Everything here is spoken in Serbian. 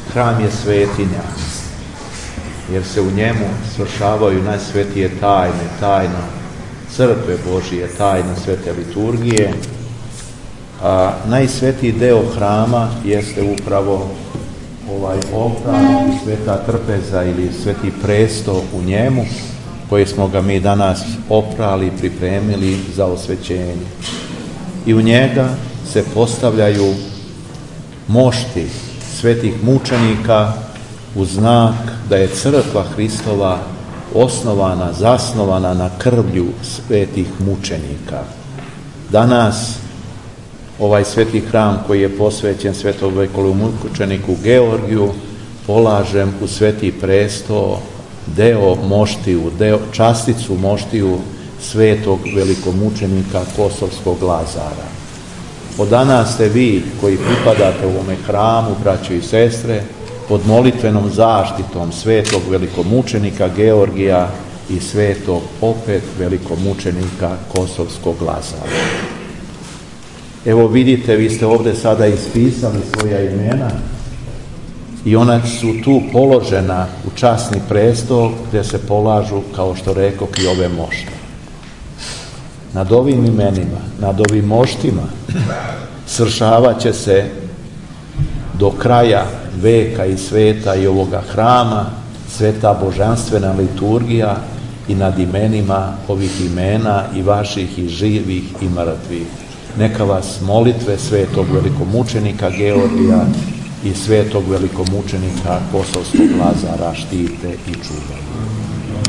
Hram je svetinja, jer se u njemu svršavaju najsvetije tajne, tajna crkve Božije, tajna svete liturgije, a najsvetiji deo hrama jeste upravo ovaj oltar i sveta trpeza ili sveti presto u njemu, koji smo ga mi danas oprali i pripremili za osvećenje. I u njega se postavljaju mošti svetih mučenika u znak da je crkva Hristova osnovana, zasnovana na krvlju svetih mučenika. Danas ovaj sveti hram koji je posvećen svetom velikomučeniku Georgiju polažem u sveti presto deo moštiju, časticu moštiju svetog velikomučenika Kosovskog Lazara. Od danas ste vi koji pripadate ovome hramu, braćo i sestre, pod molitvenom zaštitom svetog velikomučenika Georgija i svetog opet velikomučenika Kosovskog Lazara. Evo vidite, vi ste ovdje sada ispisali svoja imena i ona su tu položena u časni presto gdje se polažu, kao što rekoh, i ove mošte. Nad ovim imenima, nad ovim moštima svršavat će se do kraja veka i sveta i ovoga hrama sveta božanstvena liturgija i nad imenima ovih imena i vaših i živih i mrtvih. Neka vas molitve svetog velikomučenika Georgija i svetog velikomučenika Kosovskog Lazara štite i čuvaju.